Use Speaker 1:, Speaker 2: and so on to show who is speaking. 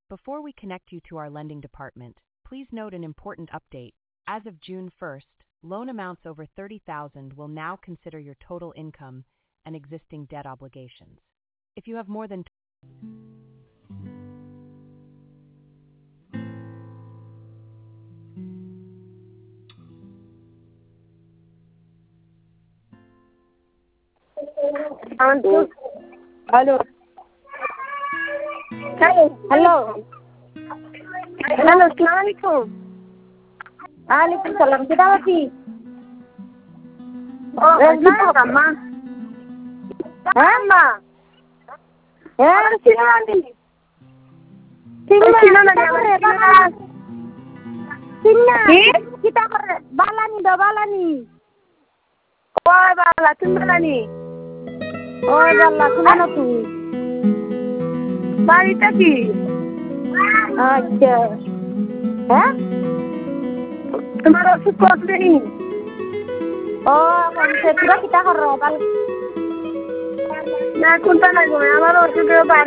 Speaker 1: Before we connect you to our lending department, please note an important update. As of June 1st, loan amounts over $30,000 will now consider your total income and existing debt obligations. If you have more than
Speaker 2: Hello. Hello. Hello. Assalamualaikum. Waalaikumsalam. Kita lagi. Oh, kita Ma. Ma. Sino lagi? Sino lagi? Kita balani. Oh, bala, balani. Oh, bala, kumana tu? বাড়িটা কি? আচ্ছা। হ্যাঁ? তোমার ওষুধ কতদিন? ও, সেটা কিটা করো? না, কোনটা লাগবে? আমার ওষুধের